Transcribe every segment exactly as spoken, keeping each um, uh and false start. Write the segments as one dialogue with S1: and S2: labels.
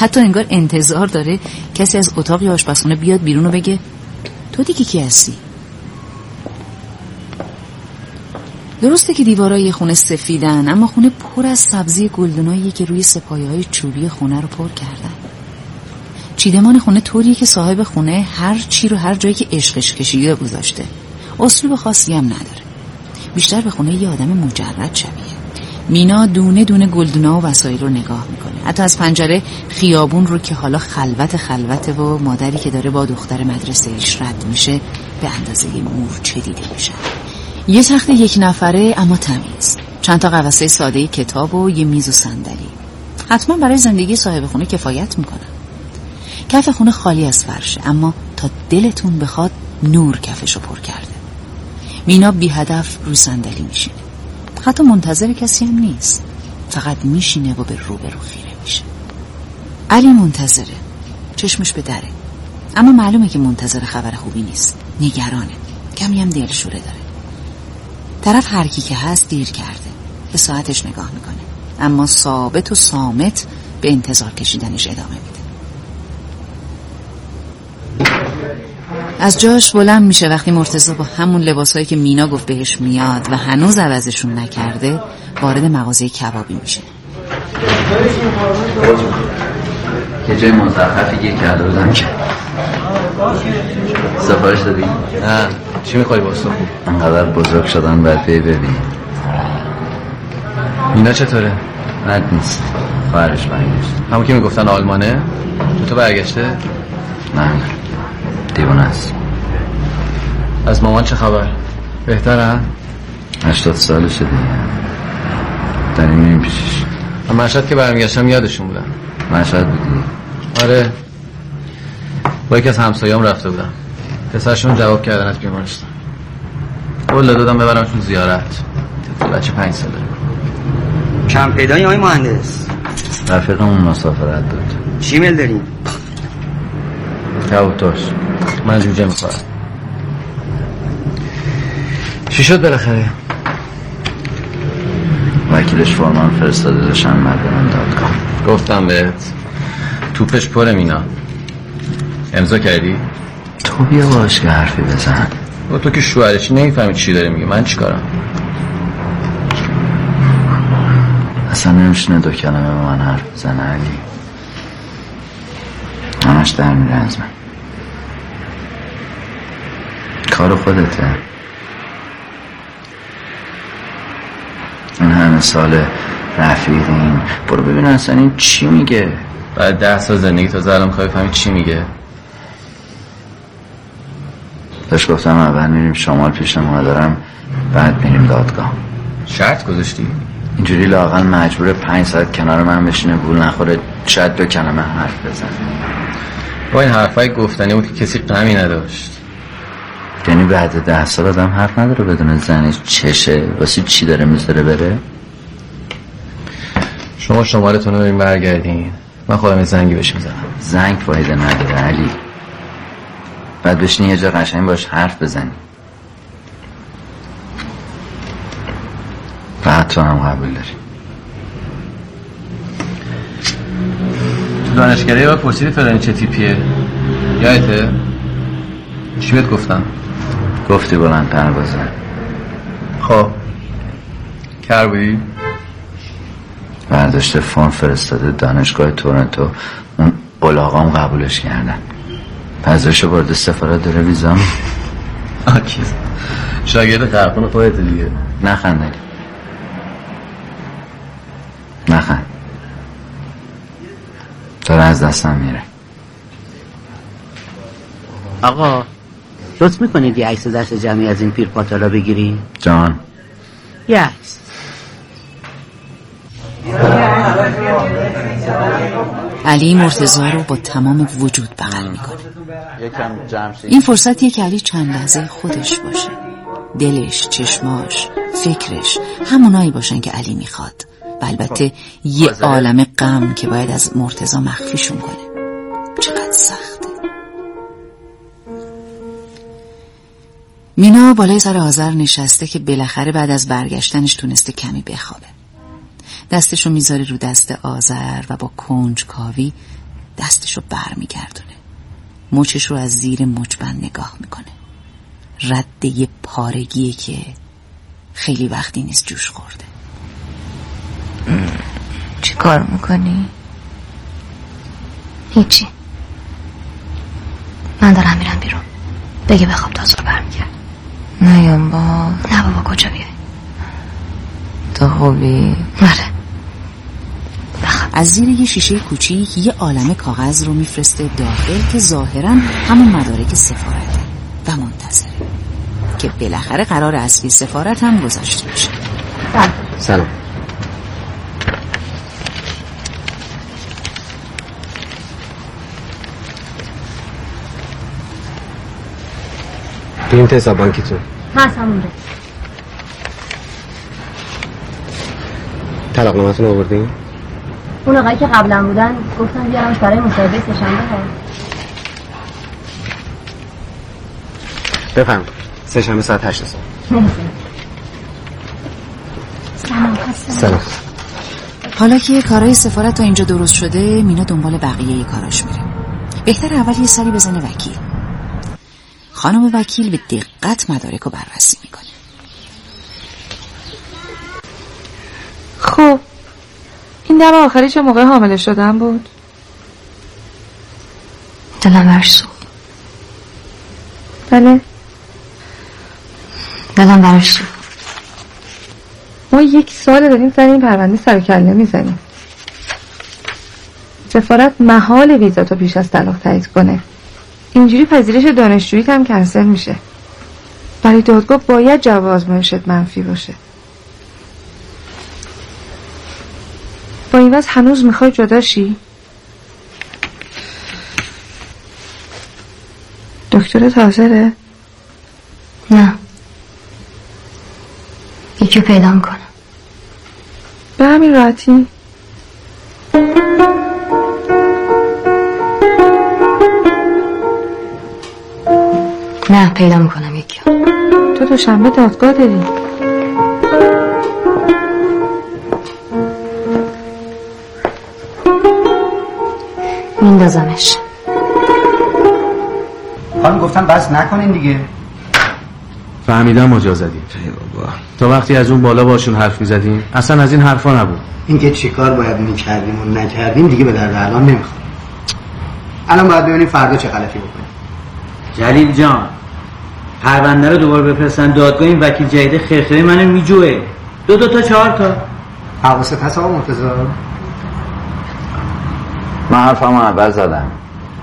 S1: حتی انگار انتظار داره کسی از اتاق یا آشپزخونه بیاد بیرون و بگه تو دیگه کی هستی؟ درسته که دیوارای خونه سفیدن، اما خونه پر از سبزی گلدونایی که روی سپایه‌های چوبی خونه رو پر کردن. چیدمان خونه طوریه که صاحب خونه هر چی رو هر جایی که عشقش کشیده گذاشته. اسلوب خاصی هم نداره. بیشتر به خونه یه آدم مجرد شبیه. مینا دونه دونه گلدونا و وسایل رو نگاه میکنه. حتی از پنجره خیابون رو که حالا خلوت خلوته و مادری که داره با دختر مدرسه ایش رد میشه به اندازه مورچه دیده میشه. یه تخت یک نفره اما تمیز، چند تا قفسه ساده کتاب و یه میز و صندلی. حتما برای زندگی صاحب خونه کفایت میکنه. کف خونه خالی از فرشه، اما تا دلتون بخواد نور کفشو پر کرده. مینا بی هدف روی صندلی میشینه. حتی منتظر کسی هم نیست، فقط میشینه و به رو به رو خیره میشه. علی منتظره، چشمش به دره، اما معلومه که منتظر خبر خوبی نیست. نگرانه، کمی هم دلشوره داره. طرف هر کی که هست دیر کرده. به ساعتش نگاه میکنه، اما ثابت و صامت به انتظار کشیدنش ادامه میده. از جاش بلند میشه وقتی مرتضی با همون لباسایی که مینا گفت بهش میاد و هنوز عوضشون نکرده وارد مغازه کبابی میشه.
S2: که جای مزخرفی یه کرده بودم که سفارش دادی؟
S3: نه. چی میخوای واسه خوب؟
S2: انقدر بزرگ شدن باید بی ببین.
S3: مینا چطوره؟
S2: بد نیست، خواهرش برگشت.
S3: همون که میگفتن آلمانه؟ تو تو برگشته؟
S2: نه دیوانه است.
S3: از مامان چه خبر؟ بهتره؟
S2: هشتاد سالشه دیگه. داریم میریم پیشش.
S3: من مشهد که برمیگشتم یادشون بودم.
S2: مشهد بودی؟
S3: آره، با یکی از همسایه‌ام رفته بودم. پسرشون جواب کردن از بیمارستان. قول دادم ببرمشون زیارت. بچه پنج ساله.
S4: کم پیدایی آقای مهندس؟
S2: رفیقمون مسافرت بود.
S4: چی میل داریم؟
S2: کبوتاش.
S3: من جوجه میخورم. چی شد بالاخره؟
S2: وکیلش فرمان فرستاده داشتن مردم دادگاه.
S3: گفتم بهت توپش پره مینا. امضا کردی؟
S2: تو بیا باش که حرفی بزن.
S3: و تو که شوهرشی نمیفهمی چی داره میگه. من چیکارم؟
S2: اصلا نمیشونه دو کلمه به من حرف بزنه علی. همش در میره از من. کار خودته. این همه سال رفیقین. برو ببین اصلا این چی میگه.
S3: بعد ده سال زندگی تا الان میخوای بفهمی چی میگه.
S2: داشت گفتم اول میریم شمال پیش مادرم، بعد میریم دادگاه.
S3: شرط گذاشتی؟
S2: اینجوری لااقل مجبور پنج ساعت کنار من بشینه گول نخوره، شاید دو کلمه حرف بزنه.
S3: با این حرفای گفتنی بود که کسی غمی نداشت.
S2: یعنی بعد ده سال آدم حرف نداره بدون زنش چشه واسه چی داره میذاره بره؟
S3: شما شمارتون رو بریم برگردین، من خودم یه زنگی بهش میزنم.
S2: زنگ فایده نداره علی. بعد بشینی یه جا قشنگ باش حرف بزنی. فقط تو هم قبول داری.
S3: تو دانشگاهی با پرسیدی فلانی چه تیپیه؟ یادته؟ چی بهت گفتم؟
S2: گفتی بلند پروازه.
S3: خب کر بودی؟
S2: برداشته فون فرستاده دانشگاه تورنتو، اون قلاقام قبولش کردن. پذیرش برده سفارت داره ویزام.
S3: آکیز شاگرد قرقون خودت دیگه.
S2: نخند علی، نخند. داره از دستم میره.
S4: آقا لطف میکنید یه عکس دست جمعی از این پیر پاتالا بگیری؟
S2: جان
S4: یه عکس.
S1: علی مرتضی رو با تمام وجود بغل میکنه. این فرصتیه که علی چند لحظه خودش باشه. دلش، چشماش، فکرش همونایی باشن که علی میخواد. و البته یه عالم غم که باید از مرتضی مخفیشون کنه. چقدر سخته. مینا بالای سر آذر نشسته که بالاخره بعد از برگشتنش تونسته کمی بخوابه. دستشو میذاره رو دست آذر و با کنجکاوی دستشو بر میگردونه، مچش رو از زیر مچبند نگاه میکنه. رد یه پارگیه که خیلی وقتی نیست جوش خورده.
S5: چی کار میکنی؟
S6: هیچی. من دارم میرم بیرون. بگه بخواب تا زور برمیگرد.
S5: نیام با
S6: نه بابا کجا بیای؟
S5: تو خوبی؟
S6: آره.
S1: از زیر یه شیشه کوچیک یه عالمه کاغذ رو میفرسته داخل که ظاهراً همون مدارک سفارته و منتظره که بالاخره قرار اصلی سفارت هم گذاشته بشه.
S4: سلام. این حساب بانکیتون
S6: هست همونده.
S4: طلاق نامتون آوردین؟
S6: اون آقایی که قبلا بودن گفتن بیارمش برای مصاحبه سه‌شنبه ها.
S4: بفهم. سه‌شنبه ساعت هشت صبح.
S6: سلام.
S4: سلام.
S1: حالا که کارهای سفارت تا اینجا درست شده، مینا دنبال بقیه کاراش میره. بهتر اول یه سری بزنه وکیل. خانم وکیل به دقت مدارک رو بررسی میکنه.
S5: خب این دم آخری چه موقع حامله شدن بود؟
S6: دلم براش سوخت.
S5: بله
S6: دلم براش سوخت.
S5: ما یک سال داریم سر این پرونده سر و کله میزنیم. سفارت محال ویزاتو پیش از طلاق تایید کنه. اینجوری پذیرش دانشجویی هم کنسل میشه. برای دادگاه باید جواب آزمایشت منفی باشه. با این وضع هنوز میخوای جدا شی؟ دکترت حاضره؟
S6: نه یکی پیدا میکنم.
S5: به همین راحتی؟
S6: نه پیدا میکنم یکی.
S5: تو دوشنبه دادگاه داری؟
S6: میندازمش.
S7: خانم گفتم بس نکنین دیگه.
S3: فهمیدم مجازدی. تا وقتی از اون بالا باشون حرف میزدیم اصلا از این حرفا نبود.
S7: اینکه چی کار باید میکردیم و نکردیم دیگه به درد الان نمیخواد. الان باید ببینیم فردا چه غلطی بکنیم.
S8: جلیل جان پرونده رو دوباره بفرستن دادگاه. این وکیل جدید خرخره منو میجوه. دو دو تا چهار تا.
S7: حواست هست آقا مرتضی؟
S2: من حرفمو اول زدم.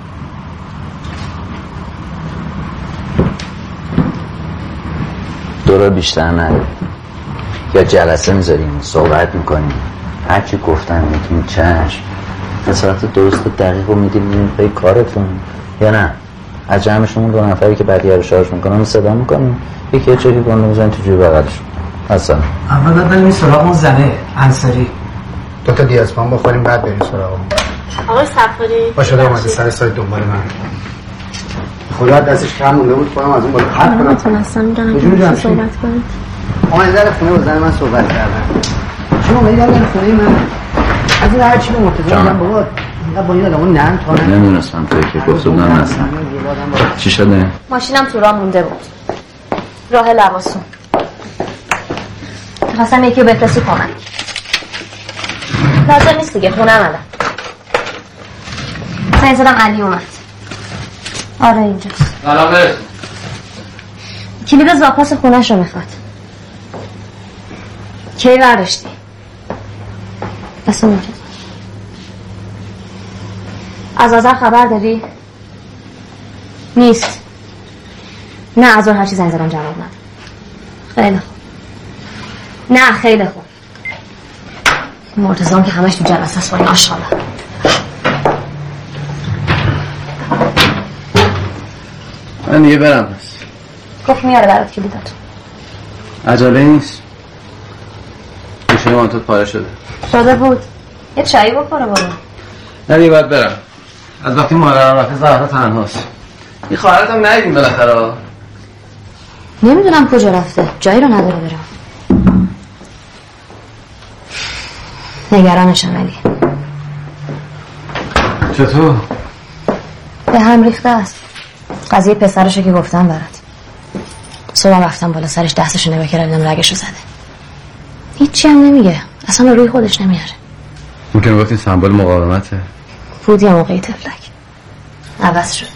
S2: دوره بیشتر نده. یا جلسه میذاریم صحبت میکنیم، هرچی گفتن میگیم چشم، نصارت درست و دقیق رو میدیم به کارتون، یا نه از جمعشون دو نفری که بعدیه رو شارژ میکنم صدا میکنیم، یکی چکی گنده میزن تو جوی بغلشون. اصلا
S7: اول باید بریم سراغ اون زنه انصاری، دو تا دیازپان بخوریم بعد بریم سراغ اون.
S6: آقای صفاری
S7: باشه ده اومده سر سایت دنبال من. خدا دستش کم مونده بود خودم از اون بالا خط کنم.
S6: نتونستم میدونم که صحبت کنید.
S7: اومده در خونه با زن من صحبت کردن. شما اومدی در خونه من از این هر چی به مرتضی میگم بابا اینقدر با این آدمو نرم تا نه.
S2: نمیدونستم توی که گفته بودم اصلا. چی شده؟
S6: ماشینم تو راه مونده بود. راه لواسون. خواستم یکی رو بفرستی کمک. لازم نیست دیگه خونه اومدم. زنگ زدم علی اومد. آره اینجاست.
S3: سلام برسون.
S6: کلید زاپاس خونه‌ش رو میخواد. کی برداشتی؟ دست اونجا. از آذر خبر داری؟ نیست. نه از اون هرچی زنگ زدم جواب نداد. خیلی خوب. نه خیلی خوب. مرتضی هم که همش تو جلسه است با این آشغاله.
S3: من دیگه برم پس.
S6: گفت میاره برات کلیداتو.
S3: عجله نیست. گوشه مانتوت پاره شده.
S6: شده بود. یه چایی بخوره برو.
S3: نه دیگه باید برم. از وقتی مادرم رفته زهرا تنهاست. این خواهرت هم ندیدیم بالاخره.
S6: نمیدونم کجا رفته. جایی رو نداره برم. نگرانشم علی.
S3: چطور؟
S6: به هم ریخته است. قضیه پسرشو که گفتم برات. صبح رفتم بالا سرش دستشو نگاه کردم دیدم رگشو زده. هیچی هم نمیگه. اصلا روی خودش نمیاره.
S3: ممکنه گفتین سمبل مقاومته.
S6: بود یه موقعی تفلک. عوض شد.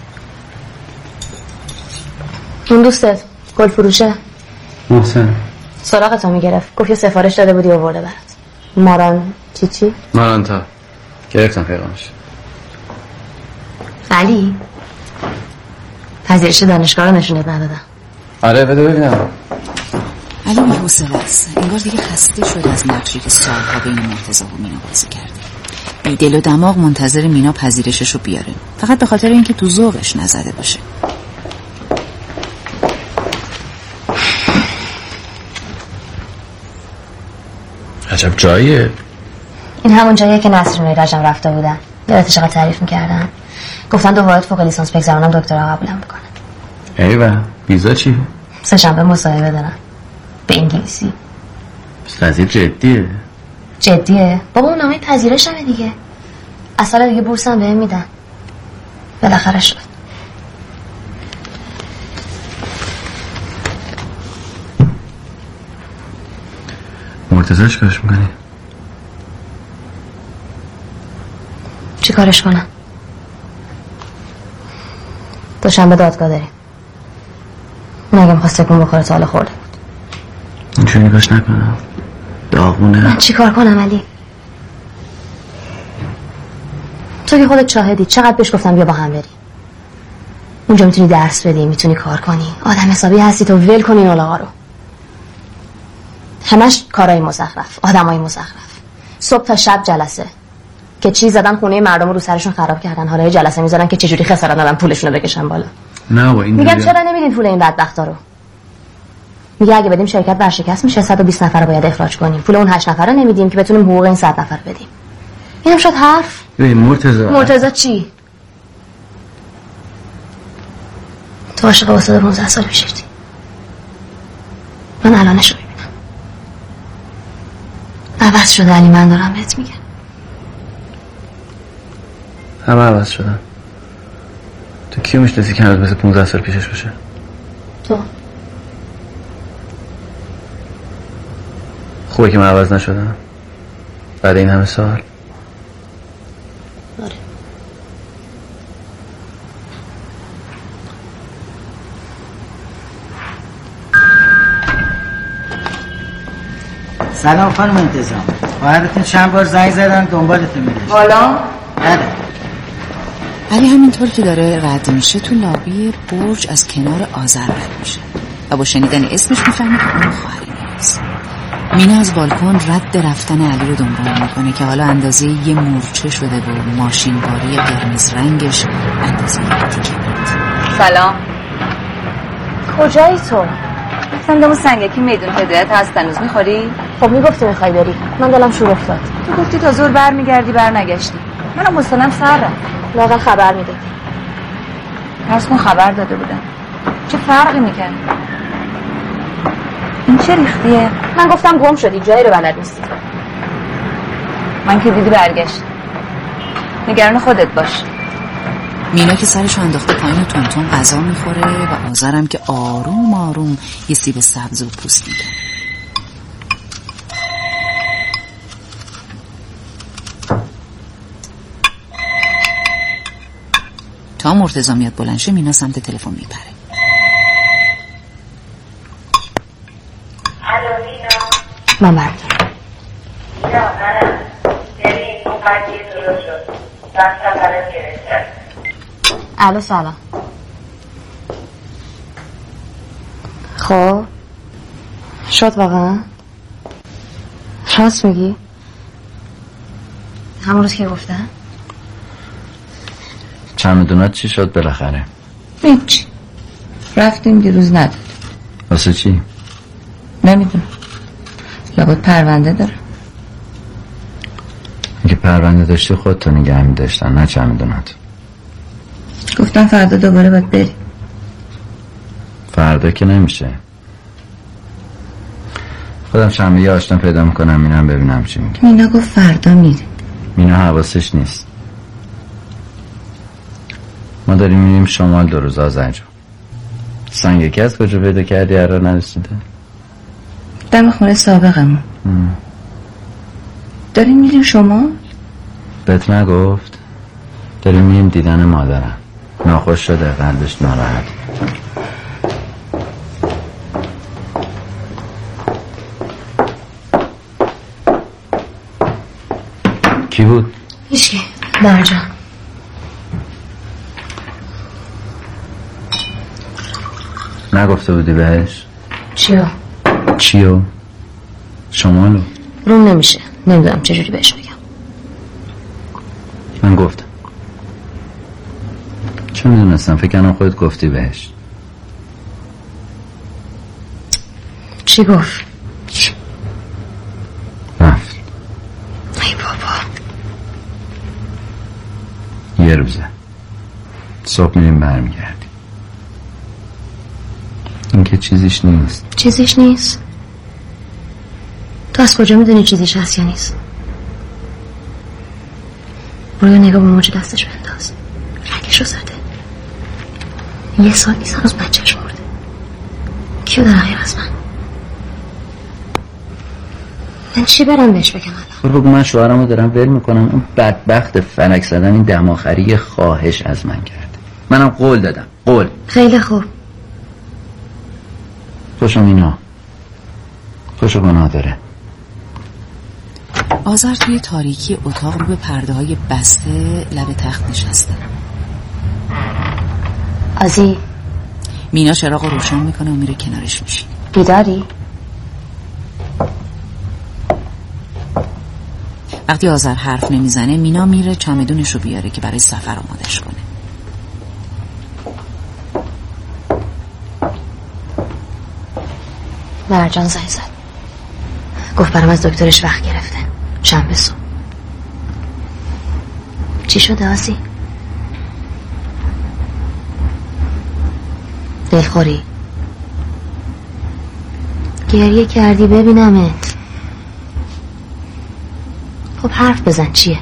S6: اون دوستت گل فروشه
S3: محسن
S6: سراغتو میگرفت. گفت یه سفارش داده بودی آورده برات. ماران چی چی؟
S3: ماران تا گرفتم پیغامش.
S6: علی پذیرش دانشگاه رو نشونت ندادم.
S3: آره بده ببینم.
S1: علی بی‌حوصله است. انگار دیگه خسته شد از نقشی که سالها بین مرتضی و مینا بازی کرده. بی دل و دماغ منتظر مینا پذیرشش رو بیاره، فقط به خاطر اینکه تو ذوقش نزده باشه.
S3: عجب جاییه.
S6: این همون جاییه که نسرین و رجم رفته بودن. یادت چقدر تعریف میکردن. گفتن دو واحد فوق لیسانس بگذرونم دکترا قبولم بکنن.
S3: ایوه ویزا چی؟
S6: سه شنبه مصاحبه دارم به انگلیسی.
S3: بس قضیه جدیه.
S6: جدیه؟ بابا اون نامه پذیرش همه دیگه. از سال دیگه بورسم بهم میدن. بالاخره شد.
S3: مرتضی چی کارش میکنی؟
S6: چی کارش کنم؟ دوشنبه دادگاه داریم. اون اگه میخواست تکون بخوره تا حالا خورده بود.
S3: اینجوری نگاش نکنم داغونه.
S6: من چی کار کنم علی؟ تو که خودت شاهدی چقدر بهش گفتم بیا با هم بری. اونجا میتونی درس بدی، میتونی کار کنی، آدم حسابی هستی تو ول کنی این آقا رو. همش کارهای مزخرف، آدمای مزخرف. صبح تا شب جلسه که چی زدن خونه مردم رو سرشون خراب کردن، حالا جلسه میذارن که چجوری خسارت ندن پولشون رو بکشن بالا.
S3: نه با این
S6: میگم چرا نمیدین پول این بدبختا رو؟ میگه اگه بدیم شرکت ورشکست میشه، صد و بیست نفر رو باید اخراج کنیم. پول اون هشت نفر رو نمیدیم که بتونیم حقوق این صد نفر بدیم. اینم شد حرف.
S3: ببین مرتضی
S6: مرتضی چی؟ تو عاشق استاد پانزده سال پیشتی. من الانش رو میبینم. عوض شده علی، من دارم بهت میگم.
S3: همه عوض شدن. تو کیو میشناسی که هنوز مثل پانزده سال پیشش باشه؟
S6: تو
S3: خوبه که من عوض نشدم بعد این همه سال.
S6: آره.
S7: سلام خانم انتظام. خواهرتون چند بار زنگ زدن دنبالتون میگشت.
S5: حالا؟
S7: بله.
S1: علی همینطور که داره رد میشه تو لابی برج از کنار آذر رد میشه و با شنیدن اسمش میفهمه که اون خواهر میناست. مینا از بالکن رد رفتن علی رو دنبال میکنه که حالا اندازه یه مورچه شده و ماشین باری قرمز رنگش اندازه یه تیکه بود.
S5: سلام.
S6: کجایی تو؟
S5: گفتم دمو سنگکی میدون هدایت هست هنوز میخوری؟
S6: خب میگفتی میخوای بری. من دلم شور افتاد.
S5: تو گفتی تا زور بر میگردی بر نگشتی. منم حوصله‌ام سر رفت.
S6: واقعا خبر میدادی.
S5: پس من خبر داده بودم. چه فرقی میکنه؟ این چه ریختیه؟
S6: من گفتم گم شدی، جایی رو بلد نیستی.
S5: من که دیدی برگشت. نگران خودت باش.
S1: مینا که سرشو انداخته پایین تونتون غذا میخوره و آذرم که آروم آروم یه سیب سبز و پوست میده. تا مرتضی میاد بلند شه مینا سمت تلفن میپره.
S9: الو مینا.
S6: من بردارم.
S9: مینا منم. ببین اون قضیه درست شد. دستم برات گرفتم.
S6: الو سلام. خب شد واقعا؟ راست میگی؟ همون روز که گفتم؟
S2: چمدونات چی شد بالاخره؟
S1: هیچ. رفتیم دیروز نداد.
S2: واسه چی؟
S1: نمیدونم. لابد پرونده داره.
S2: اگه پرونده داشتی خودتو نگه می‌داشتن نه چمدونات.
S1: گفتم فردا دوباره باید بری.
S2: فردا که نمیشه. خودم شنبه یه آشنا پیدا میکنم میرم ببینم چی میگه.
S1: مینا گفت فردا میره.
S2: مینا حواسش نیست. ما داریم میریم شمال دو روز آذر جون. سنگکی از کجا پیدا کردی هر نرسیده؟
S1: دم خونه سابقمون. داریم میریم شمال؟
S2: بهت نگفت؟ داریم میریم دیدن مادرم. ناخوش شده، قلبش ناراحت. کی بود؟
S6: هیچکی. مرجان.
S2: نگفته بودی بهش؟
S6: چیو؟
S2: چیو؟ شمالو؟
S6: روم نمیشه. نمیدونم چجوری بهش بگم.
S2: من گفتم. چه میدونستم؟ فکر کنم خودت گفتی بهش.
S6: چی گفت؟
S2: رفت.
S6: ای بابا.
S2: یه روزه. صبح میریم برمیگردیم. این که چیزیش نیست.
S6: چیزیش نیست؟ تو از کجا میدونی چیزیش هست یا نیست؟ برو یه نگاه به موج دستش بنداز. رگش رو زده. یه سال نیست هنوز بچهش مرده. کیو داره غیر از من؟ من چی برم بهش بگم الان؟
S2: برو بگو من شوهرمو دارم ول میکنم. اون بدبخت فلک زدن این دماخری خواهش از من کرده. منم قول دادم. قول.
S6: خیلی خوب.
S2: خوشم اینا. خوشو گناه داره.
S1: آذر توی تاریکی اتاق رو به پرده های بسته لب تخت نشسته.
S6: آزی.
S1: مینا چراغ رو روشن میکنه و میره کنارش میشین.
S6: بیداری؟
S1: وقتی آذر حرف نمیزنه مینا میره چمدونش رو بیاره که برای سفر آمادش کنه.
S6: مرجان زنگ زد. گفت برام از دکترش وقت گرفته. شنبه صبح. چی شده آزی؟ دلخوری؟ گریه کردی ببینمت. خب حرف بزن چیه؟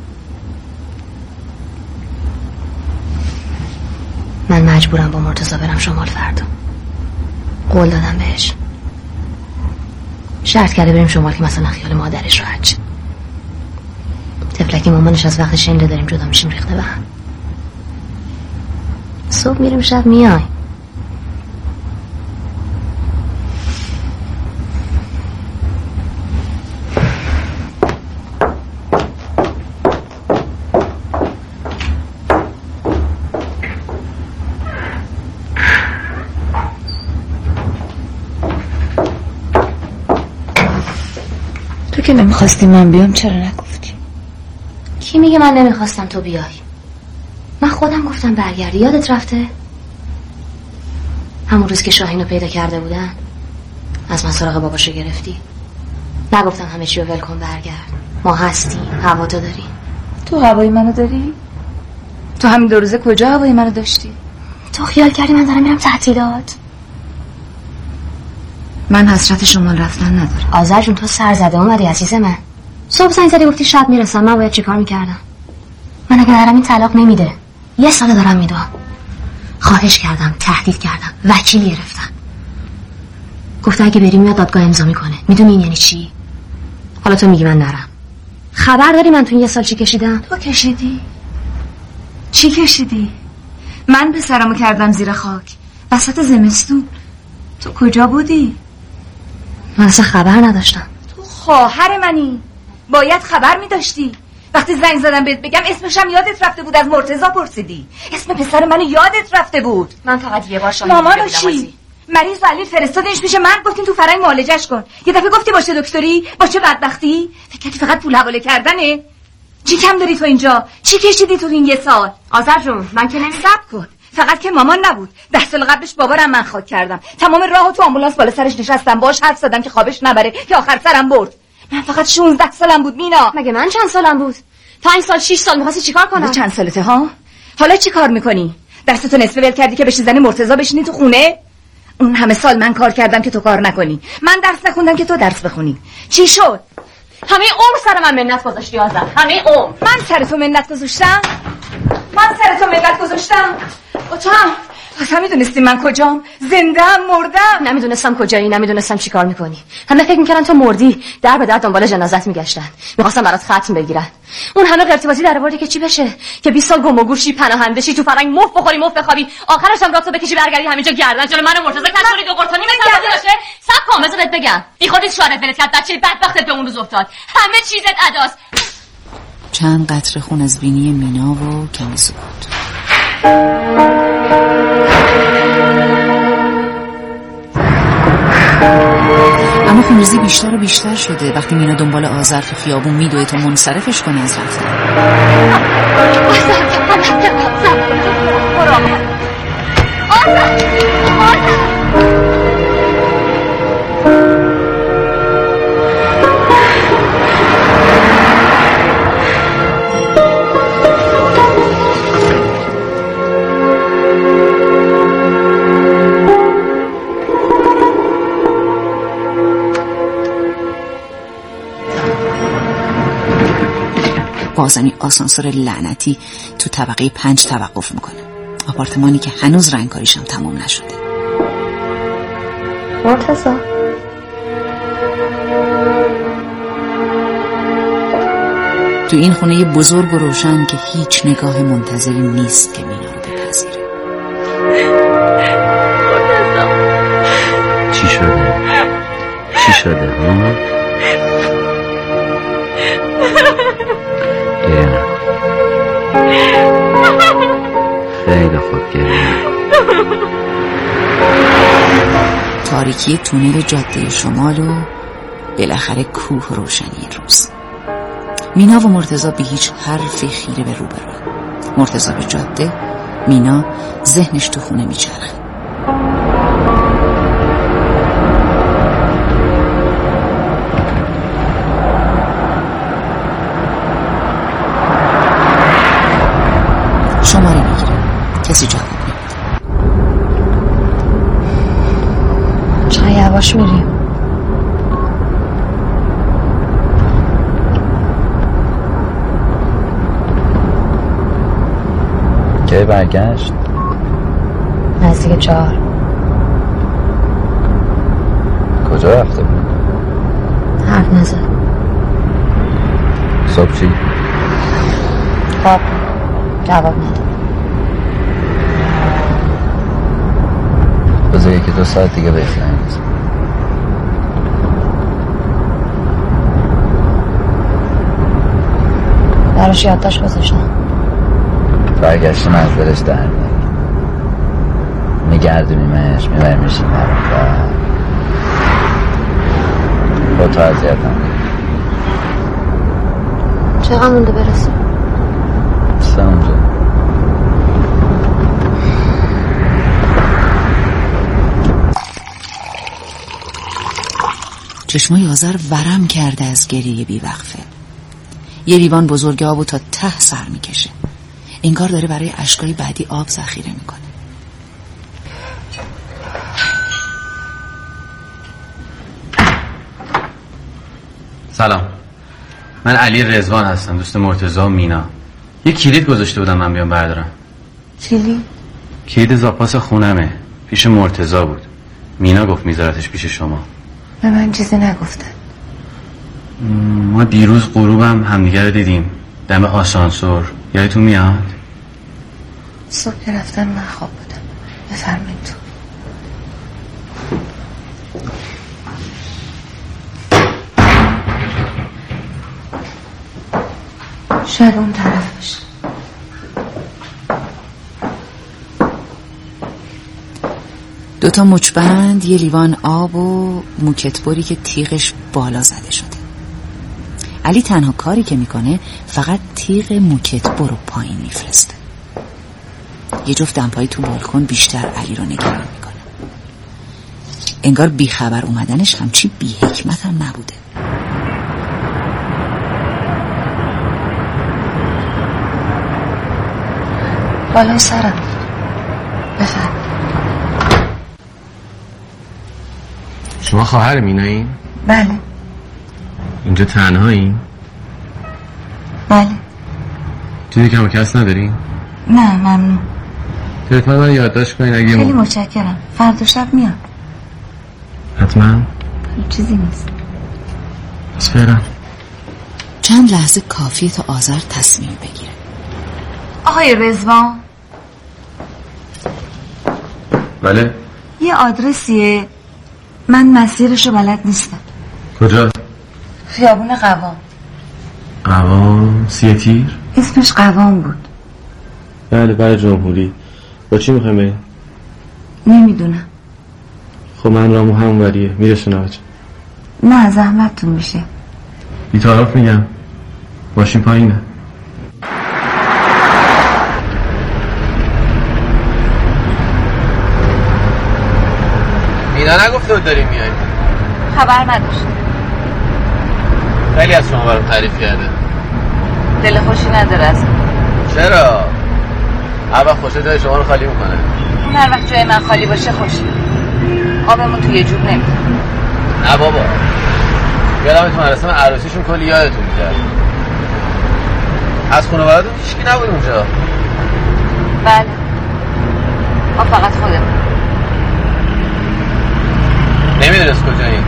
S6: من مجبورم با مرتضی برم شمال فردا. قول دادم بهش. شرط کرده بریم شمال که مثلا خیال مادرش راحت شه. تفلکی مامانش از وقت شنیده داریم جدا میشیم ریخته به هم. صبح میریم شب میای.
S1: تو که نمیخواستی من بیام چرا نگفتی؟
S6: کی میگه من نمیخواستم تو بیای؟ من خودم گفتم برگردی. یادت رفته؟ همون روز که شاهینو پیدا کرده بودن از من سراغ باباشو گرفتی. نگفتم همه چی رو ول کن برگرد. ما هستیم. هوا تو داری.
S1: تو هوای منو داری؟ تو همین دو روزه کجا هوای منو داشتی؟
S6: تو خیال کردی من دارم میرم تعطیلات.
S1: من حسرت شمال رفتن ندارم.
S6: آذر جون تو سر زده اومدی عزیز من. صبح زنگ زدی گفتی شب میرسم. من باید چیکار میکردم؟ من اگه دارم این طلاق نمیده. یه سال دارم میدونم. خواهش کردم، تهدید کردم، وکیل گرفتم. گفته اگه بریم میاد دادگاه امضا میکنه. میدونی این یعنی چی؟ حالا تو میگی من نرم. خبر داری من تو این یه سال چی کشیدم؟
S1: تو کشیدی؟ چی کشیدی؟ من پسرمو کردم زیر خاک وسط زمستون. تو کجا بودی؟
S6: من اصلا خبر نداشتم.
S1: تو خواهر منی، باید خبر میداشتی. وقتی زنگ زدم بهت بگم اسمشم یادت رفته بود. از مرتضی پرسیدی اسم پسر منو یادت رفته بود.
S6: من فقط یه بار شاهین
S1: مامانو چی؟ مریض علی فرستادنش میشه من گفتین تو فرنگ معالجش کن. یه دفعه گفتی باشه دکتری با چه بدبختی. فکر کردی فقط پول حواله کردنه؟ چی کم داری تو اینجا؟ چی کشیدی تو این یه سال؟
S6: آذر جون من که نمی
S1: صبر کن. فقط که مامان نبود. ده سال قبلش بابارم من خاک کردم. تمام راهو تو آمبولانس بالا سرش نشستم باهاش حرف زدم که خوابش نبره که آخر سرم برد. من فقط شانزده سالم بود مینا.
S6: مگه من چند سالم بود؟ پنج سال شش سال می‌خواستی چیکار کنم؟
S1: چند سالته ها؟ حالا چی کار میکنی؟ دستتو نصف ول کردی که بشی زنی مرتضی بشینی تو خونه؟ اون همه سال من کار کردم که تو کار نکنی. من درس نخوندم که تو درس بخونی. چی شد؟
S6: همه عمر سر من منت گذاشتی آذر. همه عمر
S1: من سر تو منت گذاشتم؟
S5: من سر تو منت گذاشتم. با تو هم اصلا میدونستی من کجام؟ زنده‌ام مردم؟
S6: نمیدونستم کجایی، نمیدونستم چی کار میکنی. همه فکر میکردن تو مردی، در به در دنبال جنازت میگشتن، میخواستم برات ختم بگیرن. اون همه قرتبازی در آوردی که چی بشه؟ که بیست سال گم و گورشی، پناهنده شی، تو فرنگ مفت بخوری مفت بخوابی، آخرش هم راتو بکشی برگردی همینجا گردن جلو من مرتضی کسوری دو قرتونی مثلا باشه. صبر کن بذار بهت بگم. این خودت شوهرت ولت کرد، بچه بدبختت به اون روز افتاد. همه چیزت اداست.
S1: چند قطره خون از بینی مینا و کمی سکوت. اما خونریزی بیشتر و بیشتر شده وقتی مینا دنبال آذر تو خیابون میدوه تا منصرفش کنه از رفتن. بازمی آسانسور لعنتی تو طبقه پنج توقف میکنه. آپارتمانی که هنوز رنگکاریش هم تموم نشده.
S6: مرتضی
S1: تو این خونه بزرگ و روشن که هیچ نگاه منتظری نیست که مینا رو بپذیره.
S2: چی شده؟ چی شده ها؟ گریه نکن. خیلی خوب گریه نکن.
S1: تاریکی تونل جاده شمال و بالاخره کوه روشنی روز. مینا و مرتضی به هیچ حرفی خیره به رو برن. مرتضی به جاده، مینا ذهنش تو خونه میچرخه. شماره میگیره. کسی جواب نمیده.
S6: چقدر یواش میریم.
S2: کی برگشت؟
S6: نزدیک چهار.
S2: کجا رفته بود؟
S6: حرف نزد.
S2: صبح چی؟
S6: خواب جواب نداد.
S2: بذار یکی دو ساعت دیگه بخواهیم.
S6: براش یادداشت گذاشتم.
S2: برگشتیم از دلش در میاد. میگردونیمش میبریم میشیم نرم با تو اذیت هم
S6: چقدر مونده برسیم؟
S2: سه اونجا.
S1: چشمای آذر ورم کرده از گریه بیوقفه. یه لیوان بزرگ آب و تا ته سر میکشه. انگار داره برای اشکای بعدی آب ذخیره میکنه.
S3: سلام، من علی رضوان هستم، دوست مرتضی و مینا. یه کلید گذاشته بودم من بیام بردارم.
S5: کلید؟
S3: کلید زاپاس خونمه، پیش مرتضی بود. مینا گفت میذارتش پیش شما.
S5: به من چیزی نگفتن.
S3: ما دیروز غروبم همدیگه رو دیدیم دم آسانسور، یادتون میاد؟
S5: صبح که رفتن من خواب بودم. بفرمایید تو. شاید اون طرف باشه.
S1: دوتا مچبند، یه لیوان آب و موکتبری که تیغش بالا زده شده. علی تنها کاری که میکنه فقط تیغ موکتبر رو پایین میفرسته. یه جفت دمپایی تو بالکن بیشتر علی رو نگران میکنه. انگار بیخبر اومدنش همچی بی حکمت هم نبوده.
S5: بالای سرم. بفرم.
S3: شما خواهر مینایین؟
S5: بله.
S3: اینجا تنهایین؟
S5: بله.
S3: چیزی کم و کس ندارین؟
S5: نه ممنون.
S3: تلفن من یادداشت کنین اگه
S5: خیلی متشکرم. فردا شب میام.
S3: حتما.
S5: چیزی نیست.
S3: بس برم.
S1: چند لحظه کافیه تا آذر تصمیم بگیره.
S5: آقای رضوان.
S3: بله.
S5: یه آدرسیه، من مسیرشو بلد نیستم.
S3: کجا؟
S5: خیابون قوام.
S3: قوام سیه تیر؟
S5: اسمش قوام بود.
S3: بله برای جمهوری. با چی میخوایم بریم؟
S5: نمیدونم.
S3: خب من رامو همون وریه میرسونم بچه.
S5: نه زحمتتون میشه.
S3: بی‌طرف میگم ماشین پایینه. اینا نگفته بود داریم میاییم؟
S5: خبر نداشت.
S3: خیلی از شما برام تعریف کرده.
S5: دل خوشی نداره از
S3: چرا؟ هر وقت خوشه جای شما رو خالی میکنه.
S5: اون هر وقت جای من خالی باشه خوشی. آبمون توی جوب نمیده.
S3: نه بابا، یادم تو مراسم عروسیشون کلی یادتون میده. از خانواده‌تون هیچکی نبود اونجا؟
S5: بله، ما فقط خودمون.
S3: نمیدونست کجایین؟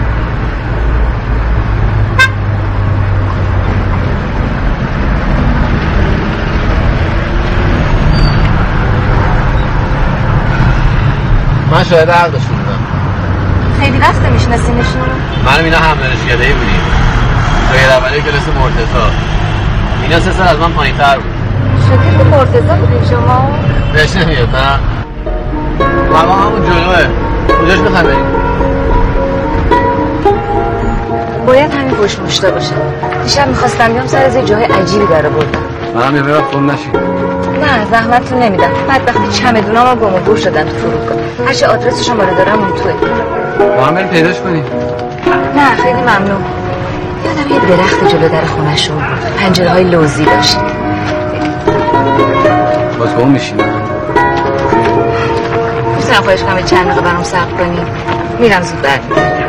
S3: من شاید عقدشون بودم.
S5: خیلی وقت میشناسینشون؟
S3: من اینا هم دانشگاهی بودیم. توی اولی کلاس مرتضی. اینا سه سال از من پایین‌تر بود.
S5: شاگرد مرتضی بودین شما؟
S3: بهش نمیاد نه؟ مقام همون جلوه. کجاش میخوایم بریم؟
S5: باید همین پشت مشتا باشه. دیشب میخواستم بیام سر از یه جای عجیبی داره بردم.
S3: منم یه وقت خون نشید.
S5: نه زحمتتون نمیدم. بدبختی چمدونامو گم و گور شدن تو فرودگاه. هرچی آدرس شماره دارم اون توه.
S3: با هم بریم پیداش کنیم.
S5: نه خیلی ممنون. یادم یه درخت جلو در خونه‌شون بود. پنجره‌های لوزی داشت.
S3: باز گم میشیم.
S5: میتونم خواهش کنم چند دقیقه برام صبر کنی؟ میرم زود برمیگردم.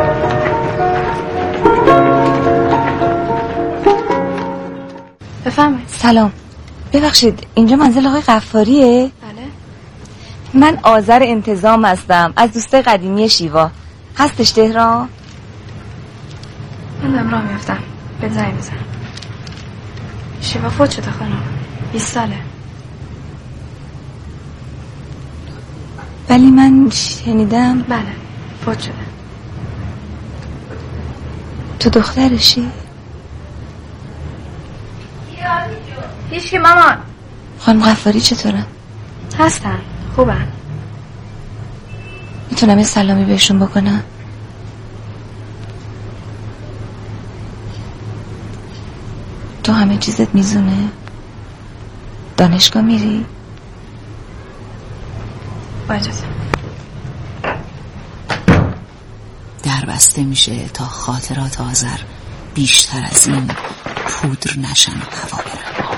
S10: بفرمایید.
S5: سلام. ببخشید اینجا منزل آقای غفاریه؟
S10: بله.
S5: من آذر انتظام هستم از دوستای قدیمی شیوا. هستش تهران؟
S10: من دارم راه میفتم. به زنگ بزن. شیوا فوت شده خانم. بیست ساله.
S5: ولی من شنیدم.
S10: بله فوت شده.
S5: تو دخترشی؟
S10: هیچ که مامان.
S5: خانم غفاری چطورن؟
S10: هستن خوبن.
S5: میتونم یه سلامی بهشون بکنم؟ تو همه چیزت میزونه؟ دانشگاه میری؟
S10: با اجازه.
S1: در بسته میشه تا خاطرات آذر بیشتر از این پودر نشن و هوا برن.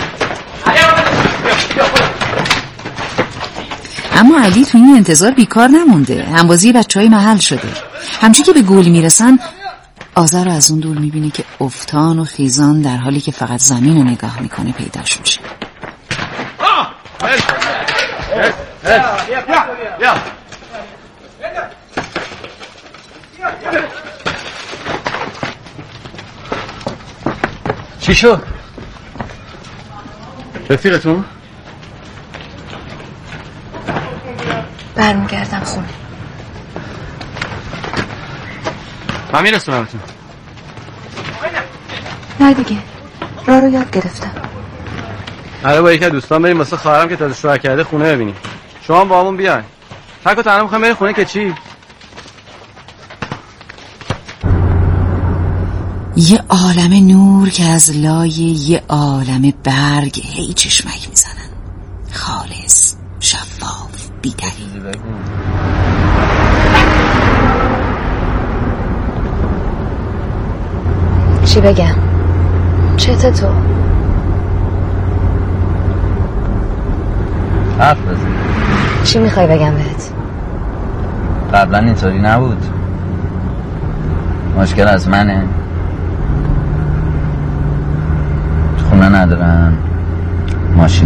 S1: اما علی تو این انتظار بیکار نمونده. همبازی بچه های محل شده. همچون که به گل میرسن آذر رو از اون دور میبینه که افتان و خیزان در حالی که فقط زمین رو نگاه میکنه پیداش میشه.
S3: چی شد؟ رفیقتون؟
S5: برمیگردم خونه.
S3: من میرسونمتون.
S5: نه دیگه راه رو یاد گرفتم.
S3: آره با یکی از دوستان بریم واسه خواهرم که تازه شوهر کرده خونه ببینیم. شما هم با همون بیاین. تک و تنها میخوایم بریم خونه که چی؟
S1: یه عالم نور که از لای یه عالم برگ هی چشمک میزنن. خالص، شفاف، بی‌دلیل.
S6: چی بگم؟ چته تو؟
S2: حرف بزن.
S6: چی میخوای بگم بهت؟
S2: قبلا اینطوری نبود. مشکل از منه. خونه ندارم، ماشین